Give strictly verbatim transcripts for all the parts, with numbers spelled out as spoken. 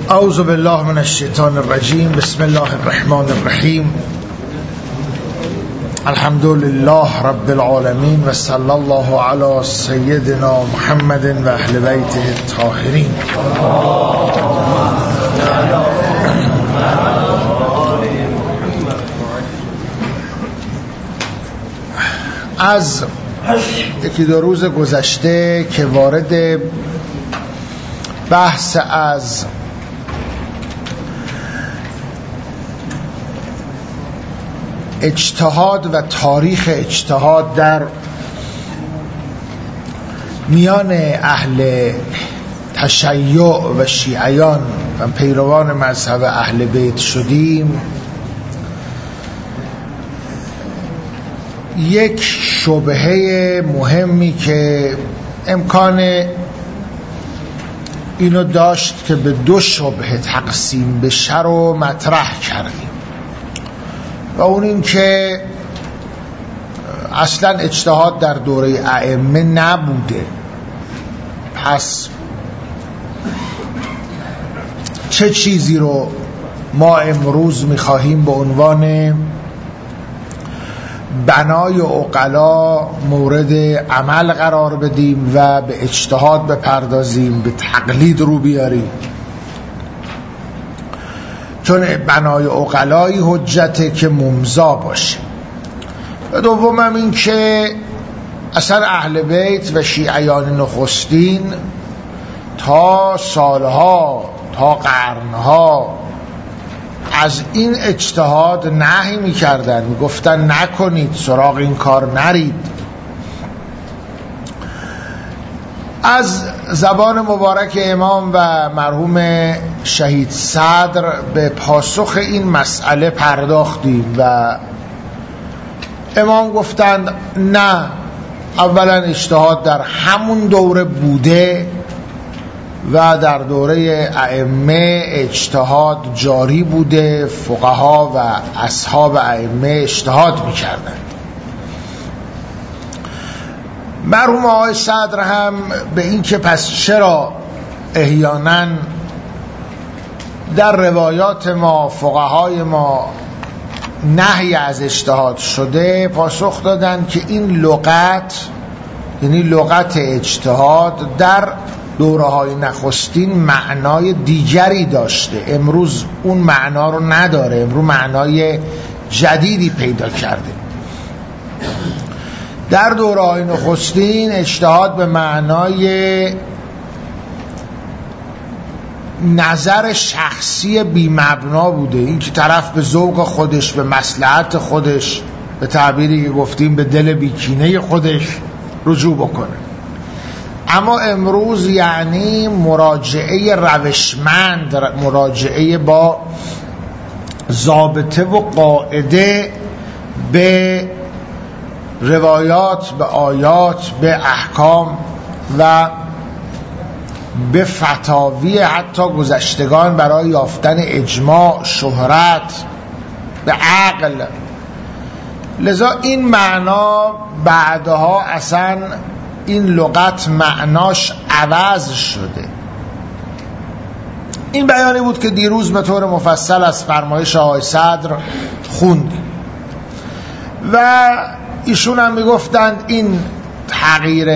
اعوذ بالله من الشیطان الرجیم. بسم الله الرحمن الرحیم. الحمد لله رب العالمین و صلی الله علی سیدنا محمد و اهل بیته الطاهرین. از یکی دو روز گذشته که وارد بحث از اجتهاد و تاریخ اجتهاد در میان اهل تشیع و شیعیان و پیروان مذهب اهل بیت شدیم، یک شبهه مهمی که امکان اینو داشت که به دو شبهه تقسیم بشه رو مطرح کردیم و اون این که اصلا اجتهاد در دوره ائمه نبوده. پس چه چیزی رو ما امروز میخواهیم به عنوان بنای عقلا مورد عمل قرار بدیم و به اجتهاد بپردازیم، به تقلید رو بیاریم، چون بنای عقلایی حجته که ممضا باشه. و دومم این که اصلا اهل بیت و شیعیان نخستین تا سالها تا قرنها از این اجتهاد نهی می‌کردن، می‌گفتن نکنید، سراغ این کار نرید. از زبان مبارک امام و مرحوم شهید صدر به پاسخ این مسئله پرداختیم و امام گفتند نه، اولا اجتهاد در همون دوره بوده و در دوره ائمه اجتهاد جاری بوده، فقها و اصحاب ائمه اجتهاد می‌کردند. مرحوم آقای صدر هم به این که پس چرا احیانا در روایات ما فقهای ما نهی از اجتهاد شده، پاسخ دادند که این لغت، یعنی لغت اجتهاد، در دوره‌های نخستین معنای دیگری داشته، امروز اون معنا رو نداره، امروز معنای جدیدی پیدا کرده. در دوره‌های نخستین اجتهاد به معنای نظر شخصی بی مبنا بوده، این که طرف به ذوق خودش، به مصلحت خودش، به تعبیری که گفتیم به دل بیکینه خودش رجوع بکنه. اما امروز یعنی مراجعه روشمند، مراجعه با ضابطه و قاعده به روایات، به آیات، به احکام و به فتاوی حتی گذشتگان برای یافتن اجماع، شهرت، به عقل. لذا این معنا بعدها اصلا این لغت معناش عوض شده. این بیانی بود که دیروز به طور مفصل از فرمایش آقای صدر خوندیم و ایشون هم میگفتند این تغییر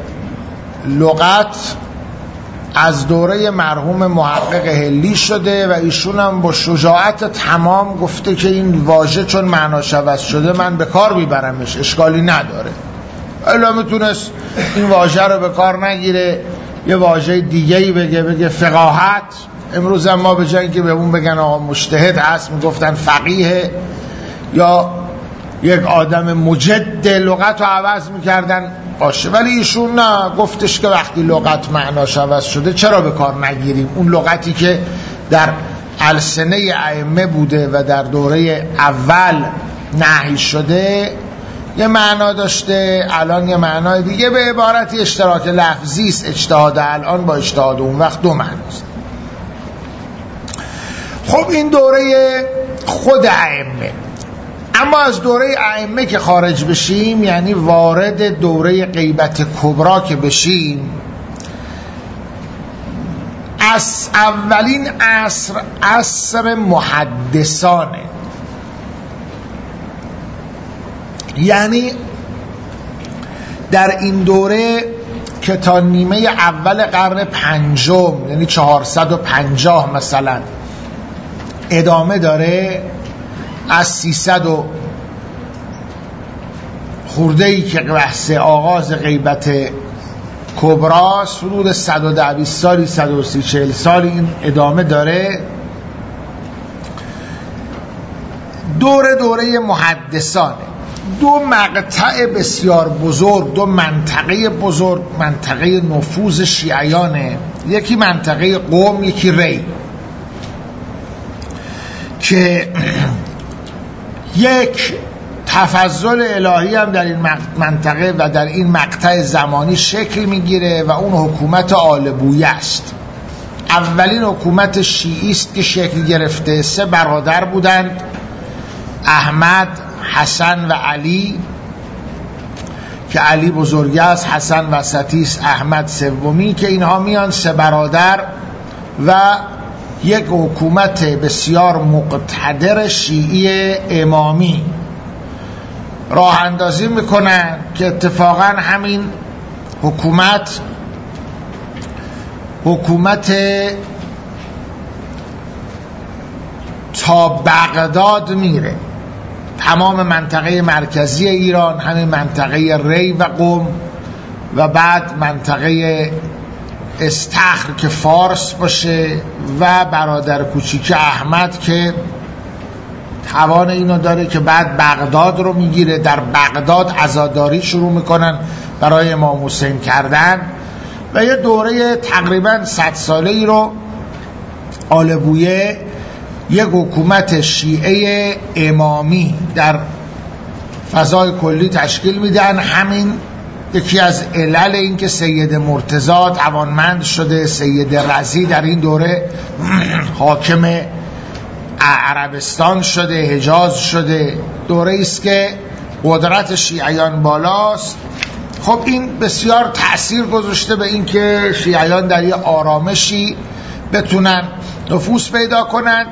لغت از دوره مرحوم محقق حلی شده و ایشون هم با شجاعت تمام گفته که این واژه چون معناش عوض شده من به کار میبرمش، اشکالی نداره. الا میتونست این واژه رو به کار نگیره، یه واژه دیگه‌ای بگه، بگه فقاهت. امروز هم ما به جای اینکه به اون بگن آقا مجتهد هست، میگفتن فقیه یا یک آدم مجد، لغت رو عوض میکردن باشه. ولی ایشون نه، گفتش که وقتی لغت معناش عوض شده چرا به کار نگیریم اون لغتی که در السنه ائمه بوده و در دوره اول نهی شده، یه معنا داشته، الان یه معنای دیگه. به عبارتی اشتراک لفظی است. اجتهاد الان با اجتهاد اون وقت دو معناست. خب این دوره خود ائمه. اما از دوره ائمه که خارج بشیم، یعنی وارد دوره غیبت کبرا که بشیم، پس اولین عصر عصر محدثانه، یعنی در این دوره که تا نیمه اول قرن پنجم یعنی چهارصد و پنجاه مثلا ادامه داره، از سیصد و خورده‌ای که بحث آغاز غیبت کبراست، حدود صد و ده بیست سالی صد و سی چهل سالی این ادامه داره. دوره دوره محدثانه. دو مقطع بسیار بزرگ، دو منطقه بزرگ، منطقه نفوذ شیعیانه، یکی منطقه قم، یکی ری، که یک تفضل الهی هم در این منطقه و در این مقطع زمانی شکل میگیره و اون حکومت آل بویه است. اولین حکومت شیعی است که شکل گرفته. سه برادر بودند، احمد، حسن و علی، که علی بزرگی است، حسن وسطی است، احمد سومی، که اینها میان سه برادر و یک حکومت بسیار مقتدر شیعی امامی راه اندازی میکنن که اتفاقا همین حکومت حکومت تا بغداد میره، تمام منطقه مرکزی ایران، همین منطقه ری و قم، و بعد منطقه استخر که فارس باشه، و برادر کوچیک احمد که توان اینو داره که بعد بغداد رو میگیره. در بغداد عزاداری شروع میکنن برای امام حسین کردن و یه دوره تقریبا صد ساله ای رو آل بویه یک حکومت شیعه امامی در فضای کلی تشکیل میدن. همین یکی از علل این که سید مرتضی توانمند شده، سید رضی در این دوره حاکم عربستان شده، حجاز شده، دوره است که قدرت شیعیان بالاست. خب این بسیار تأثیر گذاشته به این که شیعیان در یه آرامشی بتونن نفوذ پیدا کنند.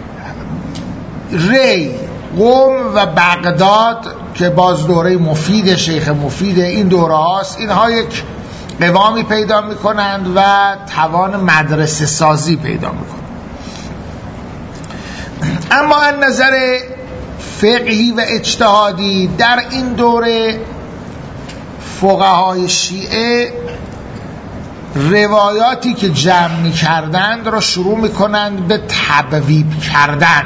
ری، قم و بغداد که باز دوره مفید شیخ مفید این دوره هاست، اینها یک قوامی پیدا میکنند و توان مدرسه سازی پیدا میکنند. اما از نظر فقهی و اجتهادی در این دوره فقهای شیعه روایاتی که جمع می کردند را شروع می کنند به تبویب کردن.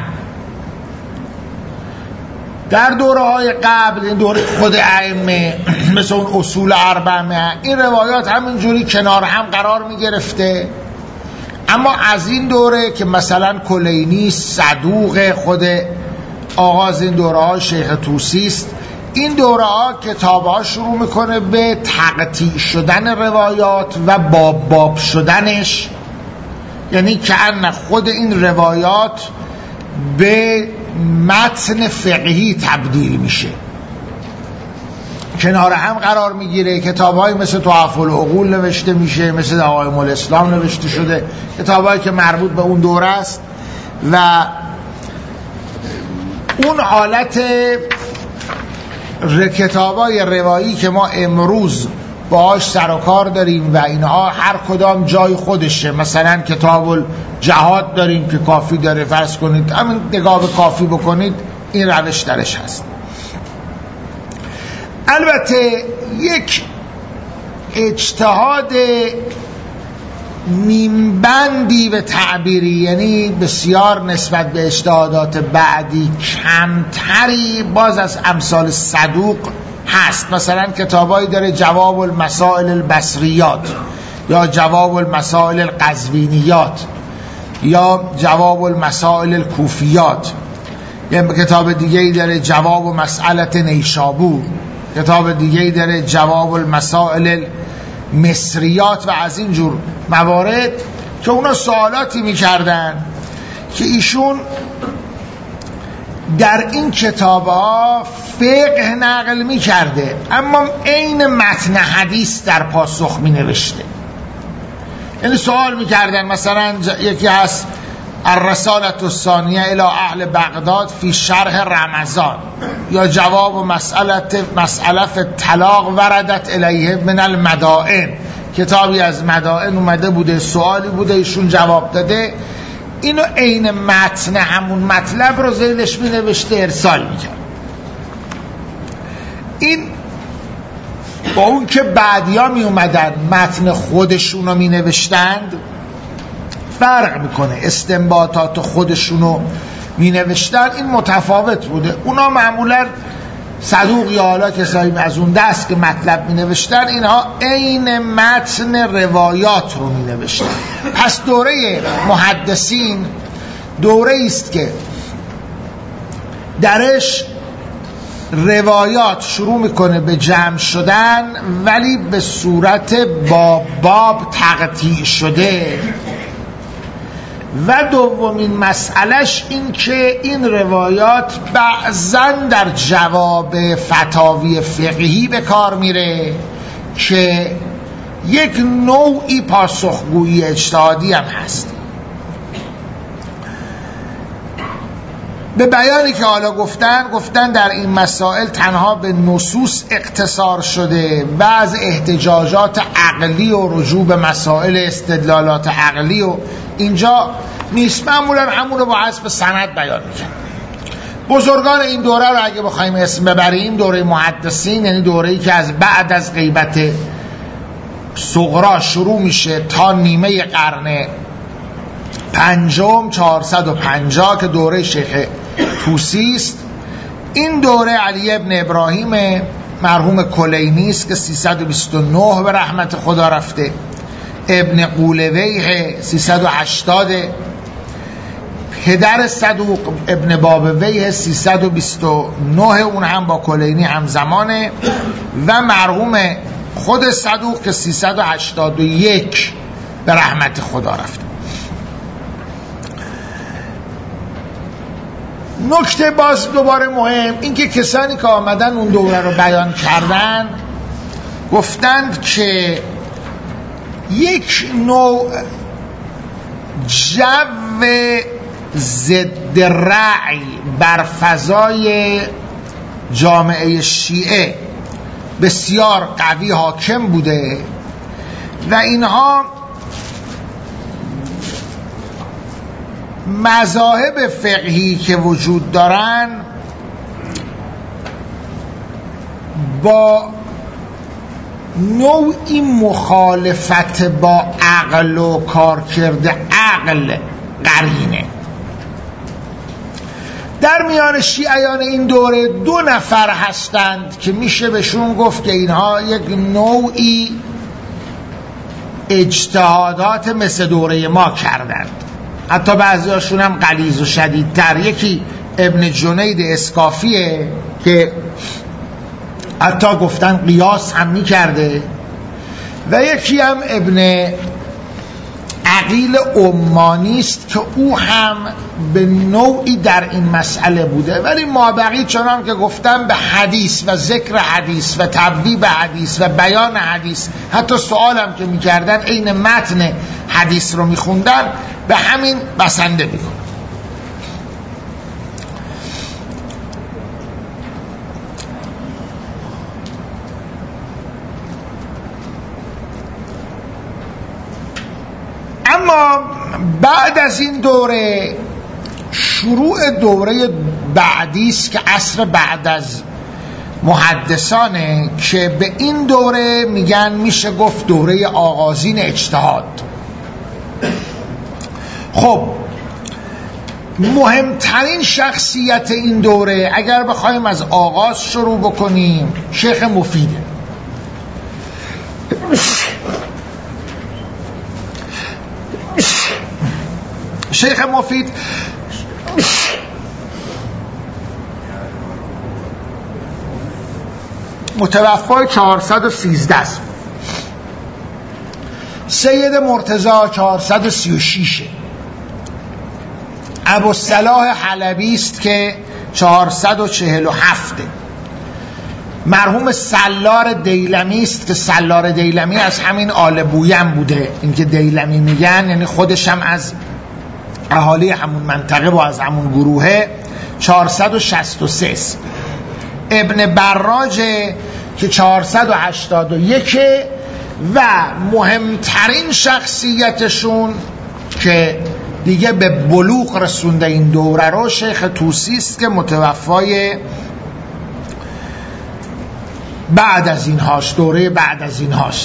در دوره های قبل، این دوره خود ائمه، مثل اون اصول اربعه، این روایات همینجوری کنار هم قرار می گرفته. اما از این دوره که مثلا کلینی صدوق خود آغاز این دوره ها شیخ طوسی است، این دوره ها کتاب ها شروع میکنه به تقطیع شدن روایات و باب باب شدنش، یعنی که ان خود این روایات به متن فقهی تبدیل میشه، کنار هم قرار میگیره. کتاب های مثل تحف العقول نوشته میشه، مثل دعائم الاسلام نوشته شده، کتاب هایی که مربوط به اون دوره است و اون حالت کتابای روایی که ما امروز باهاش سر و کار داریم و اینها هر کدام جای خودشه. مثلا کتاب الجهاد داریم که کافی داره، فرض کنید همین نگاه به کافی بکنید، این روش درش هست. البته یک اجتهاد نیمبندی به تعبیری، یعنی بسیار نسبت به اجتهادات بعدی کمتری باز از امثال صدوق هست. مثلا کتابایی داره جواب المسائل البصریات یا جواب المسائل القزوینیات یا جواب المسائل الکوفیات، یه کتاب دیگه‌ای داره جواب مسئلت نیشابور، کتاب دیگه‌ای داره جواب المسائل مصریات و از این جور موارد که اونا سوالاتی میکردن که ایشون در این کتاب ها فقه نقل میکرده اما عین متن حدیث در پاسخ مینوشته. یعنی سوال میکردن مثلا یکی هست الرسالة الثانیه الى اهل بغداد فی شرح رمضان، یا جواب مسئله مسئله فی الطلاق وردت الیه من المدائن، کتابی از مدائن اومده بوده، سوالی بوده ایشون جواب داده، اینو عین متن همون مطلب رو زیرش می نوشته ارسال میکرد. این با اون که بعدیا می اومدن متن خودشون رو می نوشتند فرق میکنه، استنباطات خودشون رو می نوشتن، این متفاوت بوده. اونا معمولا صدوق یا حالا کسایی از اون دست که مطلب می نوشتن، اینها عین متن روایات رو می نوشتن. پس دوره محدثین دوره است که درش روایات شروع میکنه به جمع شدن، ولی به صورت باب باب تقطیع شده. و دومین مسئلهش این که این روایات بعضاً در جواب فتاوی فقهی به کار میره که یک نوعی پاسخگویی اجتهادی هم هست. به بیانی که حالا گفتن گفتن در این مسائل تنها به نصوص اقتصار شده و از احتجاجات عقلی و رجوع به مسائل استدلالات عقلی و اینجا نیست، معمولا همون رو با حسب سند بیان میکنن. بزرگان این دوره رو اگه بخوایم اسم ببریم دوره محدثین، یعنی دوره‌ای که از بعد از غیبت صغرا شروع میشه تا نیمه قرن پنجم چهارصد و پنجاه که دوره شیخ طوسی است. این دوره علی ابن ابراهیم مرحوم کلینی است که سیصد و بیست و نه به رحمت خدا رفته، ابن قولویه سیصد و هشتاد، پدر صدوق ابن بابویه سیصد و بیست و نه، اون هم با کلینی همزمانه، و مرحوم خود صدوق که سیصد و هشتاد و یک به رحمت خدا رفته. نکته باز دوباره مهم این که کسانی که آمدن اون دوره رو بیان کردن گفتند که یک نوع جو ضد رأی بر فضای جامعه شیعه بسیار قوی حاکم بوده و اینها مذاهب فقهی که وجود دارن با نوعی مخالفت با عقل و کارکرد عقل قرینه. در میان شیعیان این دوره دو نفر هستند که میشه بهشون گفت که اینها یک نوعی اجتهادات مثل دوره ما کردند، حتی بعضی هاشون هم غلیظ و شدیدتر. یکی ابن جنید اسکافیه که حتی گفتن قیاس هم میکرده، و یکی هم ابن عقیل عمانی است که او هم به نوعی در این مسئله بوده، ولی مابقی چنان که گفتم به حدیث و ذکر حدیث و تبویب حدیث و بیان حدیث، حتی سوال هم که میکردن عین متن حدیث رو میخوندن، به همین بسنده میکن. اما بعد از این دوره شروع دوره بعدی است که عصر بعد از محدثانه، که به این دوره میگن میشه گفت دوره آغازین اجتهاد. خب مهمترین شخصیت این دوره اگر بخوایم از آغاز شروع بکنیم شیخ مفیده. شیخ مفید متوفای چهارصد و سیزده است. سید مرتضی چهارصد و سی و شش، ابوالصلاح حلبی است که چهارصد و چهل و هفت، مرحوم سالار دیلمی است که سالار دیلمی از همین آل بویم بوده. این که دیلمی میگن یعنی خودش هم از اهالی همون منطقه و از همون گروهه. چهارصد و شصت و سه ابن براج که چهارصد و هشتاد و یک و مهمترین شخصیتشون که دیگه به بلوغ رسونده این دوره رو شیخ طوسی است که متوفای بعد از این هاست، دوره بعد از این هاست.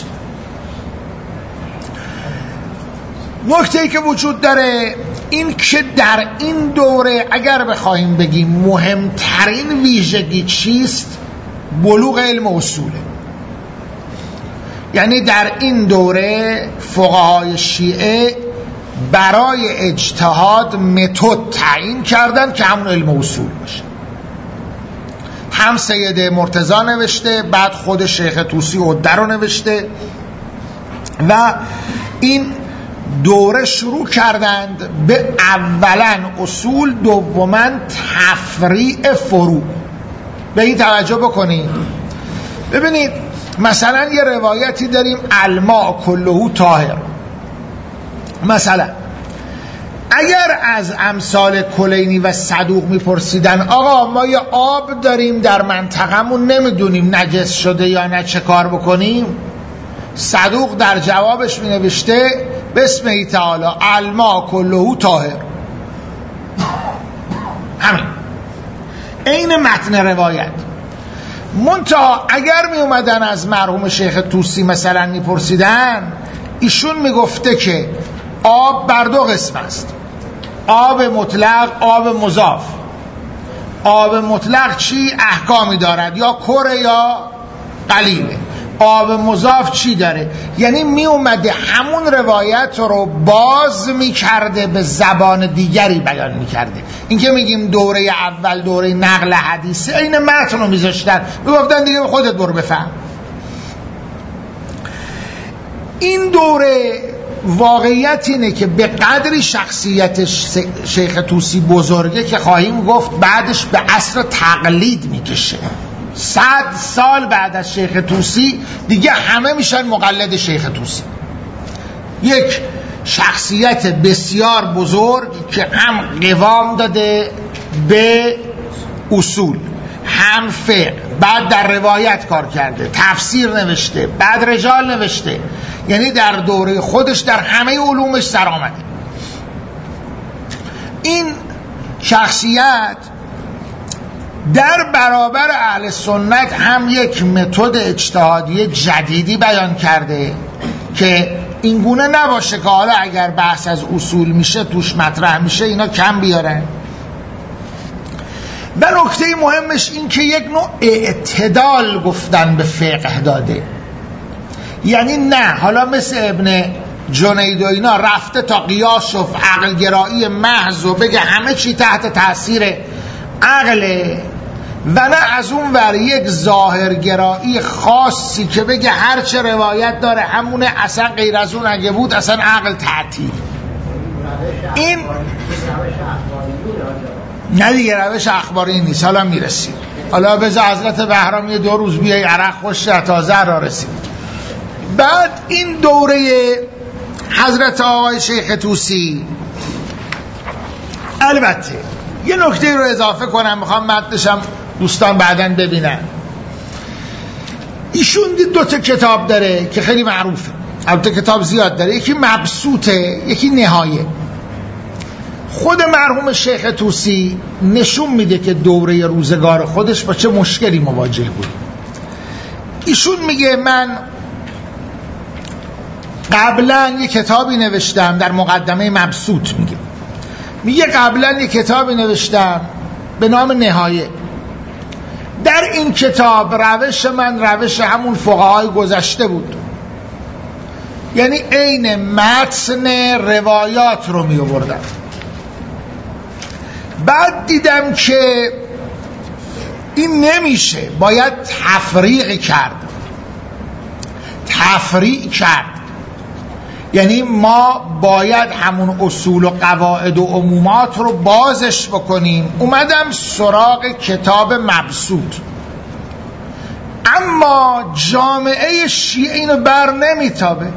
نکته‌ای که وجود داره این که در این دوره اگر بخواهیم بگیم مهمترین ویژگی چیست، بلوغ علم اصوله. یعنی در این دوره فقهای شیعه برای اجتهاد متد تعیین کردن که همون علم اصول باشه. هم سید مرتضی نوشته، بعد خود شیخ طوسی عده رو نوشته و این دوره شروع کردند به اولا اصول، دوما تفریع فروع. به این توجه بکنید. ببینید مثلا یه روایتی داریم الماء کلهو طاهر. مثلا اگر از امثال کلینی و صدوق میپرسیدن آقا ما یه آب داریم در منطقمون نمیدونیم نجس شده یا نه چه کار بکنیم، صدوق در جوابش می نوشته بسم تعالی الماء کلهو طاهر. همین این متن روایت. منتها اگر می اومدن از مرحوم شیخ طوسی مثلا می پرسیدن، ایشون می گفته که آب بر دو قسم است، آب مطلق، آب مضاف. آب مطلق چی احکامی دارد، یا کره یا قلیله. آب مضاف چی داره؟ یعنی می اومده همون روایت رو باز می کرده به زبان دیگری بیان می کرده. این که میگیم دوره اول دوره نقل حدیثه، این متن رو می ذاشتن می گفتن دیگه خودت برو بفهم. این دوره واقعیت اینه که به قدری شخصیت شیخ طوسی بزرگه که خواهیم گفت بعدش به عصر تقلید میکشه. صد سال بعد از شیخ طوسی دیگه همه میشن مقلد شیخ طوسی. یک شخصیت بسیار بزرگ که هم قوام داده به اصول، هم فقه، بعد در روایت کار کرده، تفسیر نوشته، بعد رجال نوشته. یعنی در دوره خودش در همه علومش سر آمده. این شخصیت در برابر اهل سنت هم یک متد اجتهادی جدیدی بیان کرده که اینگونه نباشه که حالا اگر بحث از اصول میشه توش مطرح میشه اینا کم بیارن. و نکته مهمش این که یک نوع اعتدال گفتن به فقه داده. یعنی نه حالا مثل ابن جنید و اینا رفته تا قیاس و عقل گرایی محض و بگه همه چی تحت تاثیر عقله، و نه از اون ور یک ظاهرگرایی خاصی که بگه هر چه روایت داره همونه، اصلا غیر از اون اگه بود اصلا عقل تعطیل. این نه دیگه روش اخباری نیست. حالا میرسیم، حالا بذار حضرت بهرام یه دو روز بیای عرق خوش تازه را رسیم. بعد این دوره حضرت آقای شیخ طوسی، البته یه نکته رو اضافه کنم، میخوام متنشم دوستان بعداً ببینن. ایشون دو تا کتاب داره که خیلی معروفه، البته کتاب زیاد داره، یکی مبسوطه یکی نهایه. خود مرحوم شیخ طوسی نشون میده که دوره روزگار خودش با چه مشکلی مواجه بود. ایشون میگه من قبلا یه کتابی نوشتم، در مقدمه مبسوط میگه میگه قبلا یه کتابی نوشتم به نام نهایه. در این کتاب روش من روش همون فقهای گذشته بود، یعنی عین متن روایات رو می آوردم. بعد دیدم که این نمیشه، باید تفریق کرد. تفریق کرد یعنی ما باید همون اصول و قواعد و عمومات رو بازش بکنیم. اومدم سراغ کتاب مبسوط. اما جامعه شیعه اینو بر نمیتابه،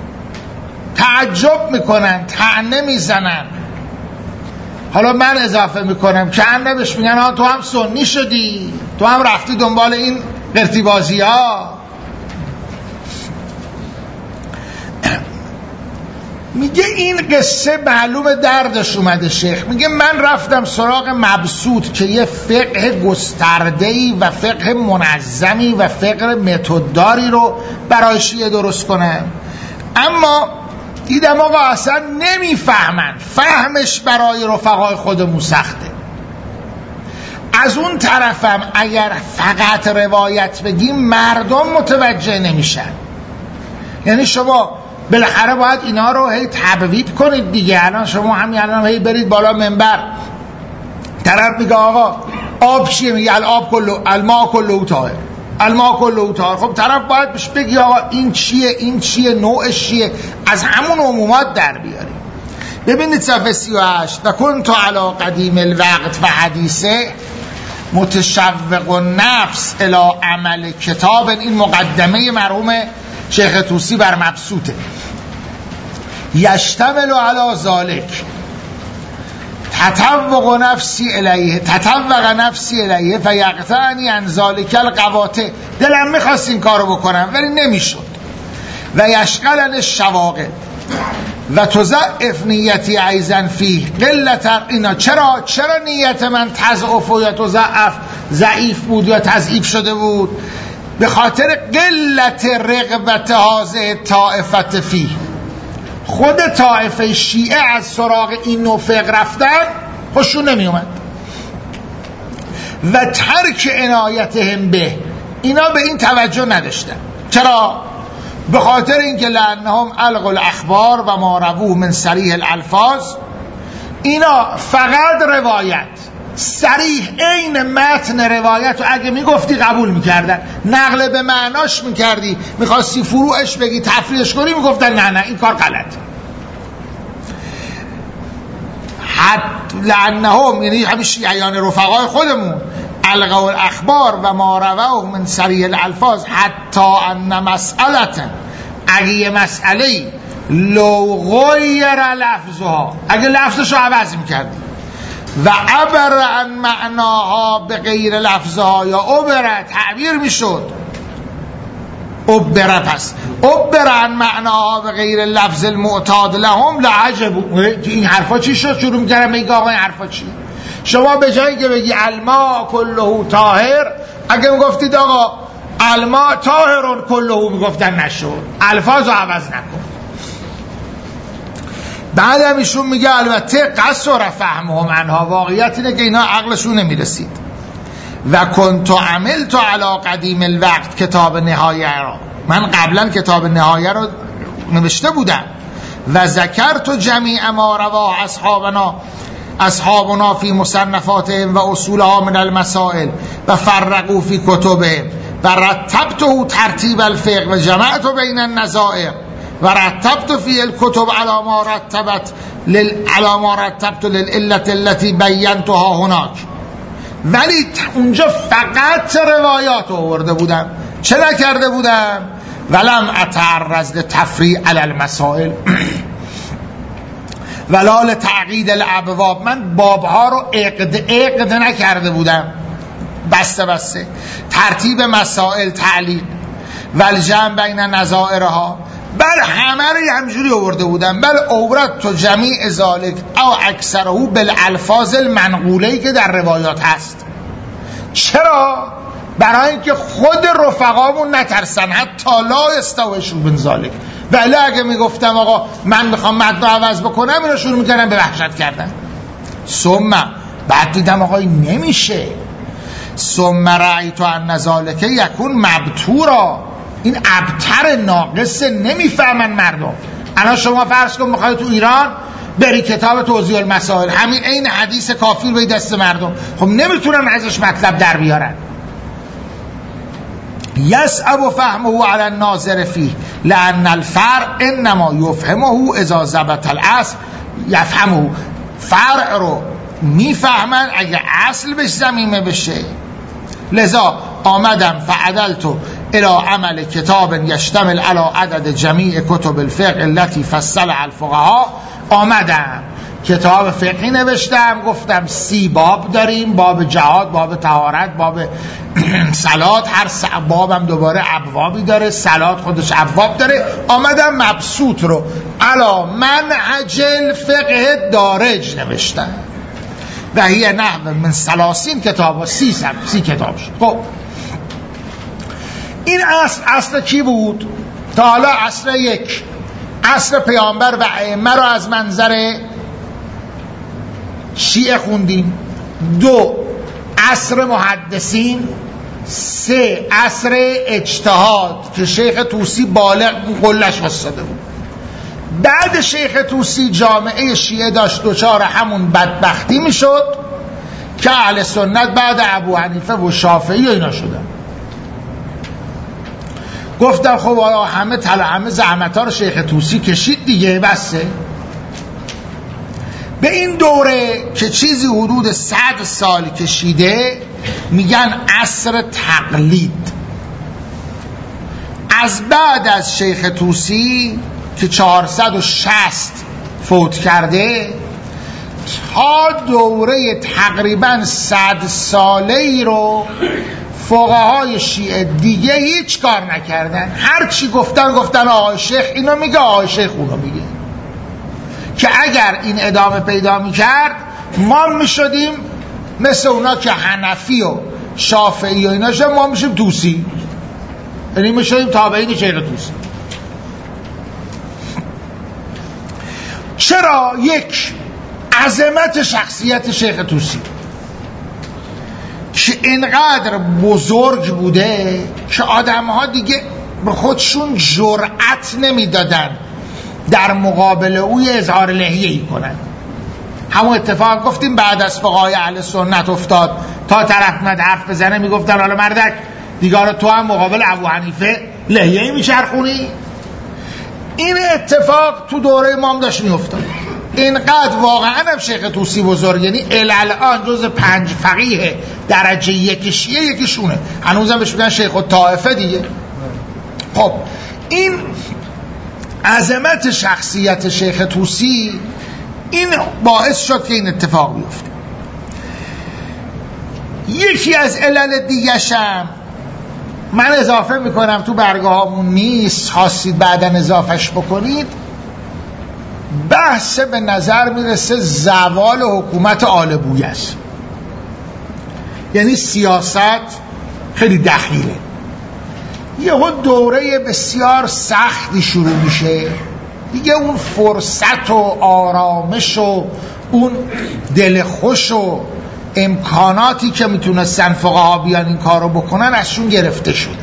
تعجب میکنن، طعنه میزنن. حالا من اضافه میکنم که انه بهش میگن ها تو هم سنی شدی، تو هم رفتی دنبال این قرتیبازی ها. میگه این قصه معلوم دردش اومده شیخ. میگه من رفتم سراغ مبسوط که یه فقه گسترده‌ای و فقه منظمی و فقه متداری رو برای شیعه درست کنم، اما دیدم آقا اصلا نمیفهمن، فهمش برای رفقای خودمون سخته. از اون طرفم اگر فقط روایت بگیم مردم متوجه نمیشن. یعنی شما بالاخره باید اینا رو هی تبویب کنید دیگه. الان شما همین الان هی برید بالا منبر، طرف میگه آقا آب چیه؟ میگه الآب کلو الماء کلو طاهر، الماء کلو طاهر. خب طرف باید بهش بگی آقا این چیه، این چیه، نوعش چیه، از همون عمومات در بیاریم. ببینید صفحه سی و هشت: و کنت علی قدیم الوقت و حدیثه متشوق و نفس الی عمل کتاب. این مقدمه مرحوم شیخ طوسی بر مبسوطه. یشتمل علی ذالک تطوق نفسی الیه تطوق نفسی الیه فیقطعنی عن ذالک القواطع. دلم میخواست این کارو بکنم ولی نمیشد. و یشغلن الشواغل و تضعف نیتی ایضا فیه قلت. اینا چرا چرا نیت من تضعف و یا تضعف ضعیف بود یا تضعیف شده بود؟ به خاطر قلت رغبت هذه طائفت فیه. خود طائفه شیعه از سراغ این نوع فقه رفتن خوششون نمی اومد. و ترک عنایتهم به، اینا به این توجه نداشتن. چرا؟ به خاطر اینکه لانهم القوا الاخبار و ما رووه من صریح الالفاظ. اینا فقط روایت صریح عین متن روایت رو اگه میگفتی قبول میکردن، نقل به معناش میکردی، میخواستی فروعش بگی تفریحش کنی، میگفتن نه نه این کار غلط. حد لعنهم، یعنی همین شیعیان رفقای خودمون، القوا الاخبار و ما رووه من صریح الالفاظ حتی ان مسئلة، اگه یه مسئله لو غیر لفظها، اگه لفظش رو عوض میکردی و عبر عن معناها به غیر لفظها یا عبر تعبیر میشد، عبر پس عبر عن معناها به غیر لفظ المعتاد لهم لعجب. این حرفا چی شد؟ شروع میکردم بگی آقا این حرفا چی؟ شما به جایی که بگی الماء کله طاهر، اگه میگفتید آقا الماء طاهر کله، میگفتن نشد، الفاظ رو عوض نکن. بعد هم ایشون میگه البته قصر فهمهم عنها، واقعیت اینه که اینا عقلشون نمیرسید. و کنت عملت علی قدیم الوقت کتاب نهایه را، من قبلا کتاب نهایه رو نوشته بودم. و ذکرت جمیع ما رواه اصحابنا اصحابنا فی مصنفاتهم و اصولها من المسائل و فرقوا فی کتبهم و رتبته ترتیب الفقه و جمعت بین النظائر و رتبت فی الکتب علی ما رتبت علی ما رتبت للعلة التي بینتها هناک. ولی اونجا فقط روایات آورده بودم، چه نکرده بودم؟ ولم اتعرض لتفریع علی المسائل ولا لتعقید الابواب. من بابها رو عقد عقد نکرده بودم، بسته بسته. ترتیب مسائل، تعلیق و الجمع بین نظائرها، بل همه رو همجوری آورده بودم. بل اورد تو جمیع ذالک او اکثره بالالفاظ المنقوله‌ای که در روایات هست. چرا؟ برای اینکه خود رفقامون نترسن، حتی لا استوشون بن ذالک. ولی اگه میگفتم آقا من میخوام متن عوض بکنم، اینا شروع میکنم به وحشت کردن. ثم بعد دیدم آقا این نمیشه. ثم رأیت ان ذالک یکون مبتورا، این ابتر ناقص، نمیفهمن مردم. الان شما فرض کن میخوای تو ایران بری کتاب توضیح المسائل، همین این حدیث کافی به دست مردم، خب نمیتونن ازش مطلب در بیارن. یصعب فهمه علی الناظر فیه لان الفرع انما یفهمه اذا ضبط الاصل یفهمه. فرع رو میفهمن اگه اصل بهش ضمیمه بشه. لذا آمدم فعدلتو الى عمل کتاب یشتمل علی عدد جمیع کتب الفقه التي فصل الفقها. آمدم کتاب فقهی نوشتم، گفتم سی باب داریم، باب جهاد، باب طهارت، باب صلات، هر بابم دوباره ابوابی داره، صلات خودش ابواب داره. آمدم مبسوط رو علی منهج الفقه دارج نوشتم و هی نحو من ثلاثین کتاب و سی سم سی کتاب شد. خب این اصل اصل کی بود؟ تا حالا اصل یک، اصل پیامبر و ائمه رو از منظر شیعه خوندیم. دو، عصر محدثین. سه، عصر اجتهاد که شیخ طوسی بالغ قلش وستاده بود. بعد شیخ طوسی جامعه شیعه داشت دوچار همون بدبختی میشد که اهل سنت بعد ابو حنیفه و شافعی و اینا شدن. گفتم خب آیا همه تل همه زحمت ها رو شیخ طوسی کشید دیگه، بسه. به این دوره که چیزی حدود صد سال کشیده میگن عصر تقلید. از بعد از شیخ طوسی که چهارصد و شصت فوت کرده تا دوره تقریبا صد ساله ای رو فقهای شیعه دیگه هیچ کار نکردن. هر چی گفتن گفتن آقای شیخ اینو میگه، آقای شیخ اونو میگه، که اگر این ادامه پیدا میکرد ما میشدیم مثل اونا که حنفی و شافعی و اینا شدیم، ما میشیم طوسی، یعنی میشدیم تابعین شیخ طوسی. چرا؟ یک، عظمت شخصیت شیخ طوسی که اینقدر بزرگ بوده که آدمها دیگه به خودشون جرأت نمیدادن در مقابل اوی اظهار لحیه‌ای کنن. همون اتفاق گفتیم بعد از فقهای اهل سنت افتاد، تا طرف مد حرف بزنه میگفتن حالا مردک دیگه تو هم مقابل ابو حنیفه لحیه‌ای میچرخونی. این اتفاق تو دوره امام داشت میافتاد. اینقدر واقعا هم شیخ طوسی بزرگ، یعنی الان جز پنج فقیه درجه یک شیعه یکیشونه، هنوزم بهش میگن شیخ الطائفه دیگه. خب این عظمت شخصیت شیخ طوسی این باعث شد که این اتفاق بیفته. یکی از علل دیگه‌شم من اضافه میکنم تو برگه هامون نیست، خواستید بعدا اضافهش بکنید، بحث به نظر میرسه زوال حکومت آل بویه است. یعنی سیاست خیلی دخیله، یه دوره بسیار سختی شروع میشه دیگه، اون فرصت و آرامش و اون دل خوش و امکاناتی که میتونستن فقها بیان این کارو بکنن ازشون گرفته شد.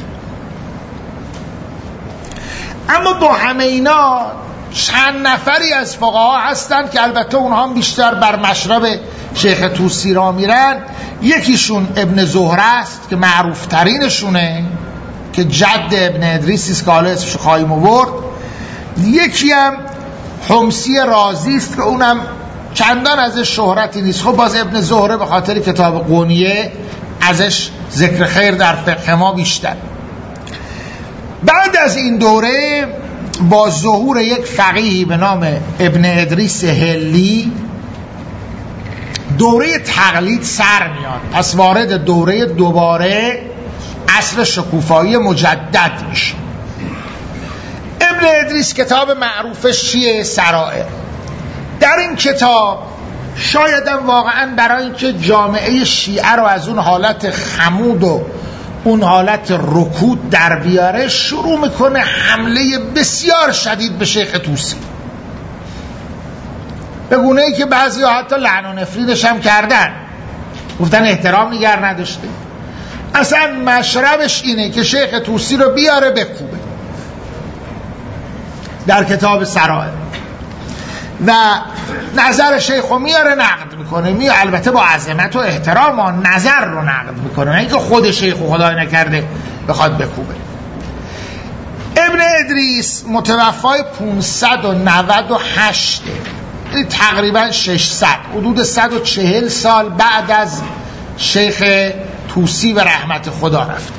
اما با همه اینا چند نفری از فقها هستن که البته اونها هم بیشتر بر مشرب شیخ طوسی را میرن. یکیشون ابن زهره است که معروف ترینشونه، که جد ابن ادریس است که حالا اسمش خواهیم آورد. یکی هم حمصی رازی است که اونم چندان ازش شهرتی نیست. خب باز ابن زهره به خاطر کتاب قونیه ازش ذکر خیر در فقه ما بیشتر. بعد از این دوره با ظهور یک فقیهی به نام ابن ادریس هلی دوره تقلید سر میاد، پس وارد دوره دوباره عصر شکوفایی مجدد میشه. ابن ادریس کتاب معروفش چیه؟ سرائر. در این کتاب شایدم واقعا برای اینکه جامعه شیعه رو از اون حالت خمود و اون حالت رکود در بیاره شروع میکنه حمله بسیار شدید به شیخ طوسی، به گونه ای که بعضی ها حتی لعن و نفرینش هم کردن، گفتن احترام نگر نداشته. اصلا مشربش اینه که شیخ طوسی رو بیاره بکوبه در کتاب سرائر و نظر شیخ رو میاره نقد میکنه، می البته با عظمت و احترام و نظر رو نقد میکنه، نه اینکه خود شیخ رو خدای نکرده بخواد بکوبه. ابن ادریس متوفای پانصد و نود و هشت، یعنی تقریبا ششصد، حدود صد و چهل سال بعد از شیخ طوسی به رحمت خدا رفت.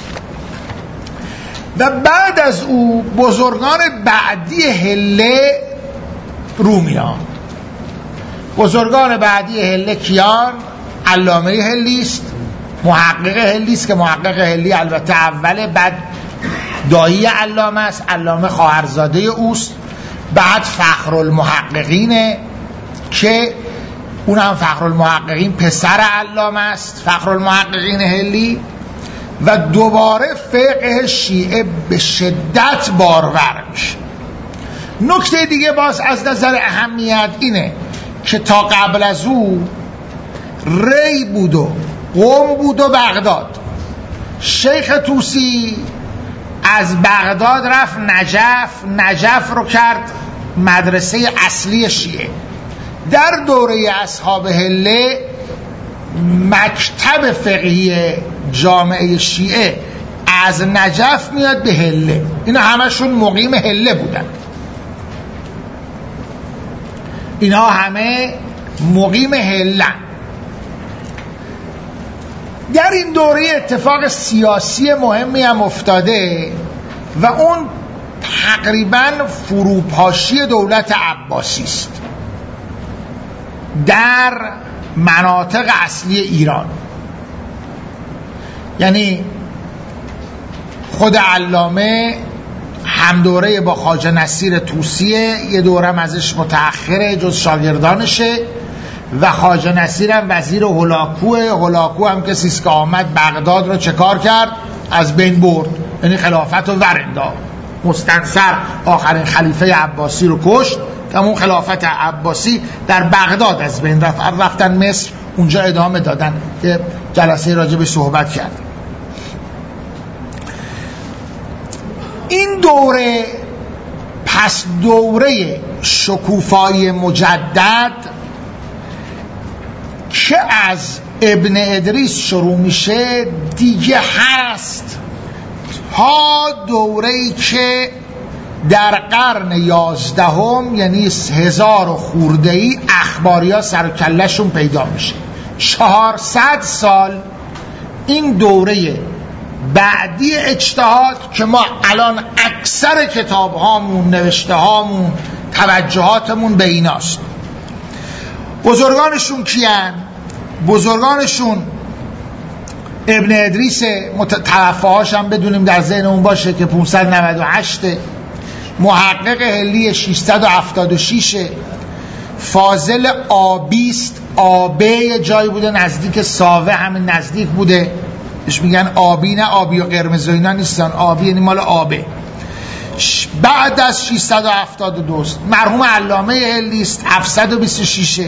و بعد از او بزرگان بعدی هله رومیان. بزرگان بعدی هله کیان؟ علامه هلی است، محقق هلی است که محقق هلی البته اوله، بعد دایی علامه است، علامه خواهرزاده اوست، بعد فخرالمحققینه که اون هم فخرالمحققین پسر علامه است، فخرالمحققین هلی. و دوباره فقه شیعه به شدت بارور میشه. نکته دیگه باز از نظر اهمیت اینه که تا قبل از او ری بود و قم بود و بغداد. شیخ طوسی از بغداد رفت نجف، نجف رو کرد مدرسه اصلی شیعه. در دوره اصحاب هله مکتب فقهی جامعه شیعه از نجف میاد به هله، اینا همشون مقیم هله بودن، اینا همه مقیم هله. در این دوره اتفاق سیاسی مهمی هم افتاده و اون تقریبا فروپاشی دولت عباسی است در مناطق اصلی ایران. یعنی خود علامه هم دوره با خواجه نصیر طوسیه، یه دورم ازش متأخره جز شاگردانشه، و خواجه نصیر هم وزیر هولاکوه. هولاکو هم کسیست که آمد بغداد رو چه کار کرد؟ از بین برد، یعنی خلافت رو ورندا مستنصر آخرین خلیفه عباسی رو کشت، که اون خلافت عباسی در بغداد از بین رفت. رفتن مصر، اونجا ادامه دادن که جلسه راجع به صحبت کرد. این دوره پس دوره شکوفای مجدد که از ابن ادریس شروع میشه دیگه هست تا دوره‌ای که در قرن یازدهم، یعنی هزار و خورده‌ای، اخباری ها سر و کله‌شون پیدا میشه. چهارصد سال این دوره بعدی اجتهاد که ما الان اکثر کتاب هامون، نوشته هامون، توجهاتمون به ایناست. بزرگانشون کیان؟ بزرگانشون ابن ادریس، توفاهاش هم بدونیم در ذهنمون باشه که پانصد و نود و هشت، محقق هلی ششصد و هفتاد و شش، فاضل آبیست. آبه جایی بوده نزدیک ساوه، همین نزدیک بوده، بهش میگن آبی، نه آبی و قرمز و اینا نیستن، آبی یعنی مال آبه. بعد از ششصد و هفتاد و دو مرحوم علامه هلی است، هفتصد و بیست و شش.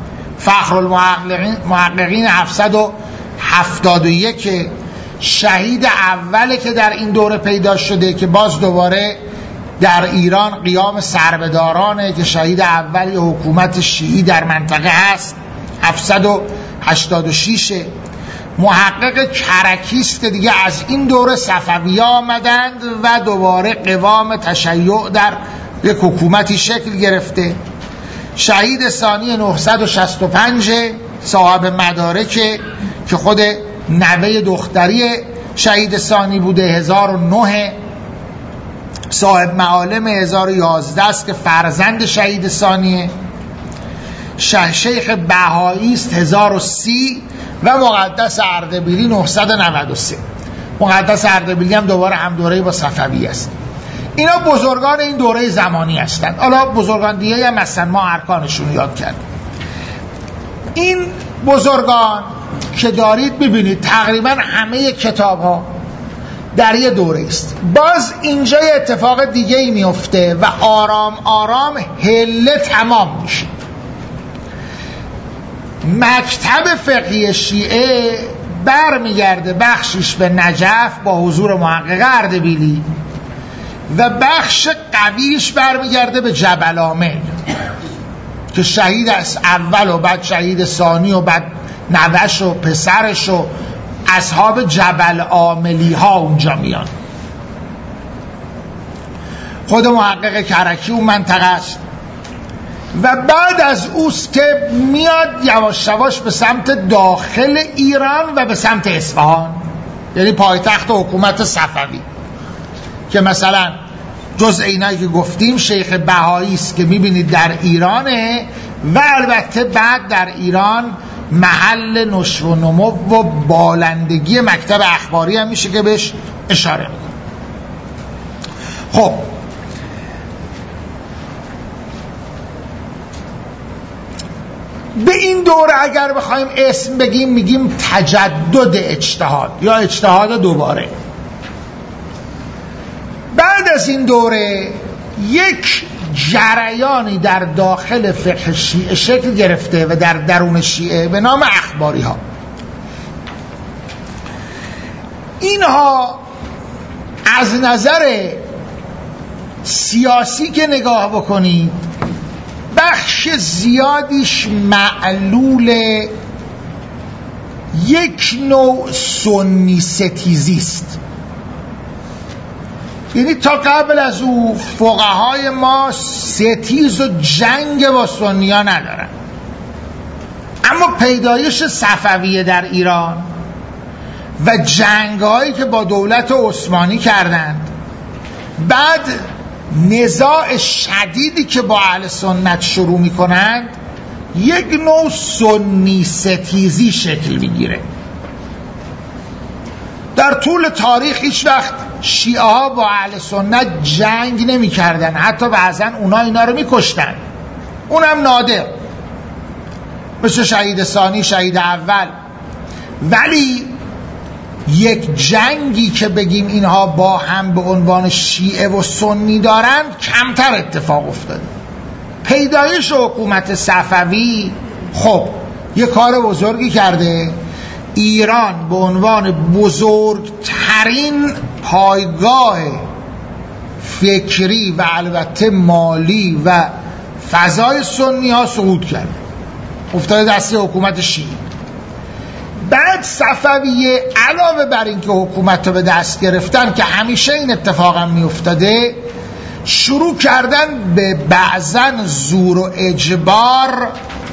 فخرالمحققین هفتصد و هفتاد و یک، شهید اوله که در این دوره پیدا شده که باز دوباره در ایران قیام سربدارانه که شهید اولی حکومت شیعی در منطقه هست، هفتصد و هشتاد و شش. محقق کرکیست که دیگه از این دوره صفویه آمدند و دوباره قوام تشیع در یک حکومتی شکل گرفته. شهید ثانی نهصد و شصت و پنج، صاحب مدارک که خود نوه دختری شهید ثانی بوده. هزار و نه صاحب معالم هزار و یازده است که فرزند شهید ثانیه. شیخ بهایی است هزار و سی و مقدس اردبیلی نهصد و نود و سه. مقدس اردبیلی هم دوباره هم دوره با صفوی است. اینا بزرگان این دوره زمانی هستند. حالا بزرگان دیگه هم هستن، ما ارکانشون یاد کردیم. این بزرگان که دارید ببینید تقریبا همه کتاب ها در یه دوره است. باز اینجا یه اتفاق دیگه ای میفته و آرام آرام هله تمام میشه. مکتب فقهی شیعه برمیگرده بخشش به نجف با حضور محقق اردبیلی و بخش قویش برمیگرده به جبل عامل که شهید از اول و بعد شهید ثانی و بعد نوش و پسرش و اصحاب جبل عاملی ها اونجا میان. خود محقق کرکی اون منطقه است. و بعد از اوست که میاد یواش یواش به سمت داخل ایران و به سمت اصفهان، یعنی پایتخت حکومت صفوی، که مثلا جز اینایی که گفتیم شیخ بهایی است که میبینید در ایرانه و البته بعد در ایران محل نشو و نمو و بالندگی مکتب اخباری هم میشه که بهش اشاره میکنه. خب به این دوره اگر بخوایم اسم بگیم میگیم تجدد اجتهاد یا اجتهاد دوباره. بعد از این دوره یک جریانی در داخل فقه شیعه شکل گرفته و در درون شیعه به نام اخباری ها. اینها از نظر سیاسی که نگاه بکنید بخش زیادیش معلول یک نوع سنی ستیزی است. یعنی تا قبل از او فقهای ما ستیز و جنگ با سنی ها ندارن، اما پیدایش صفویه در ایران و جنگ هایی که با دولت عثمانی کردند، بعد نزاع شدیدی که با اهل سنت شروع می کنند، یک نوع سنی ستیزی شکل میگیره. در طول تاریخ هیچ وقت شیعه ها با اهل سنت جنگ نمی کردن، حتی بعضا اونا اینا رو می کشتن، اونم نادر، مثل شهید ثانی، شهید اول. ولی یک جنگی که بگیم اینها با هم به عنوان شیعه و سنی دارن کمتر اتفاق افتاده. پیدایش حکومت صفوی خب یه کار بزرگی کرده. ایران به عنوان بزرگترین پایگاه فکری و البته مالی و فضای سنی ها صعود کرده، افتاده دست حکومت شیعی. بعد صفویه علاوه بر این که حکومت رو به دست گرفتن، که همیشه این اتفاق هم می افتاده، شروع کردن به بعضن زور و اجبار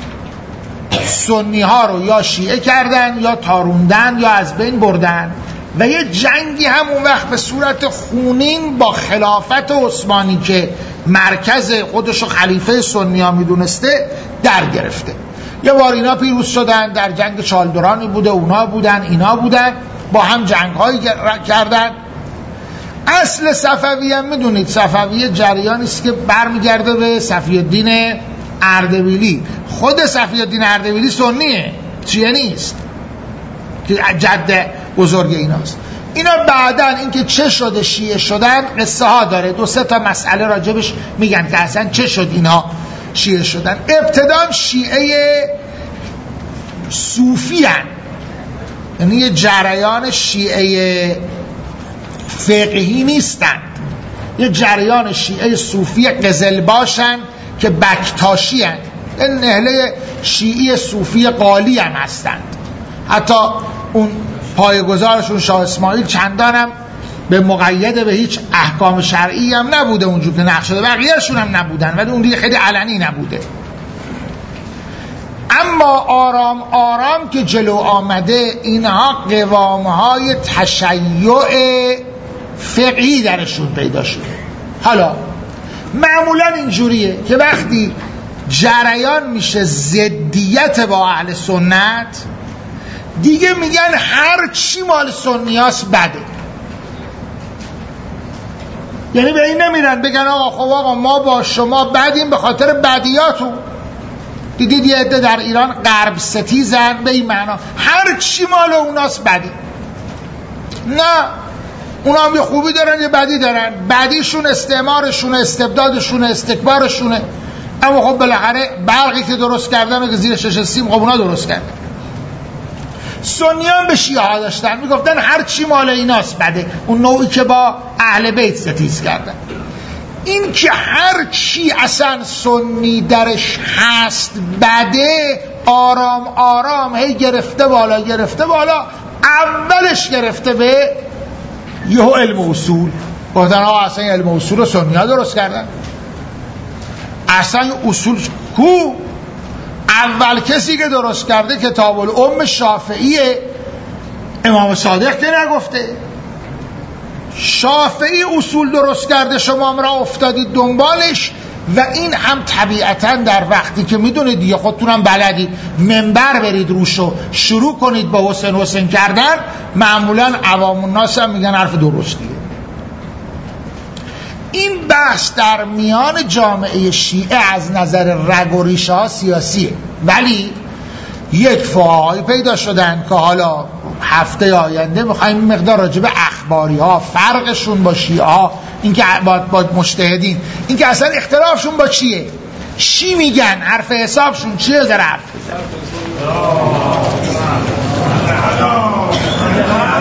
سنی ها رو یا شیعه کردن یا تاروندن یا از بین بردن و یه جنگی هم اون وقت به صورت خونین با خلافت عثمانی که مرکز خودشو خلیفه سنی ها می دونسته در گرفته. یه بار اینا پیروز شدن، در جنگ چالدرانی بوده، اونا بودن، اینا بودن، با هم جنگ هایی کردن. اصل صفویه هم میدونید، صفویه جریانی است که برمیگرده به صفی الدین اردبیلی. خود صفی الدین اردبیلی سنیه، شیعه نیست، که جد بزرگ ایناست. اینا بعدن اینکه چه شده شیعه شدن قصه ها داره، دو سه تا مسئله راجبش میگن که اصلا چه شد اینا شیعه شدن. ابتدا شیعه صوفی هن، یعنی یه جریان شیعه فقهی نیستند، یه جریان شیعه صوفی قزلباشن که بکتاشی هن، این نهله شیعی صوفی قالی هم هستند. حتی اون پایه‌گذارشون شاه اسماعیل چندان هم به مقید به هیچ احکام شرعی هم نبوده اونجور که نقش شده، بقیه‌شون هم نبودن، ولی اون دیگه خیلی علنی نبوده. اما آرام آرام که جلو آمده، اینها قوام‌های تشیع فقهی درشون پیدا شده. حالا معمولا اینجوریه که وقتی جریان میشه ضدیت با اهل سنت، دیگه میگن هر چی مال سنیاست بده. یعنی به این نمیرن بگن آقا خب آقا ما با شما بدیم به خاطر بدیاتون. دیدید یه عده در ایران غرب ستیزن به این معنا هر چی مال اوناست بدی. نه، اونا هم یه خوبی دارن یه بدی دارن. بدیشون استعمارشون، استبدادشون، استکبارشونه. اما خب بالاخره برقی که درست کردن و که زیر شش سیم خب اونا درست کردن. سنیان به شیعه ها داشتن میگفتن هر چی مال ایناست بده، اون نوعی که با اهل بیت ستیز کردن. این که هر چی اصلا سنی درش هست بده، آرام آرام هی گرفته بالا گرفته بالا. اولش گرفته به یهو علم اصول، گفتن ها اصلا علم اصول رو سنی ها درست کردن. اصلا اصول کو؟ اول کسی که درست کرده کتاب الام شافعیه، امام صادق که نگفته. شافعی اصول درست کرده، شما هم را افتادید دنبالش. و این هم طبیعتا در وقتی که میدونید دیگه خودتونم بلدید منبر برید روشو شروع کنید با حسین حسین کردن، معمولا عوام الناس هم میگن حرف درستیه. این بحث در میان جامعه شیعه از نظر رگ و ریشه ها سیاسیه، ولی یک فعاهای پیدا شدن که حالا هفته آینده میخوایم مقدار راجع به اخباری ها، فرقشون با شیعه ها، این که با, با مجتهدین، این که اصلا اختلافشون با چیه، چی میگن، حرف حسابشون چیه، ذره حرف بزن.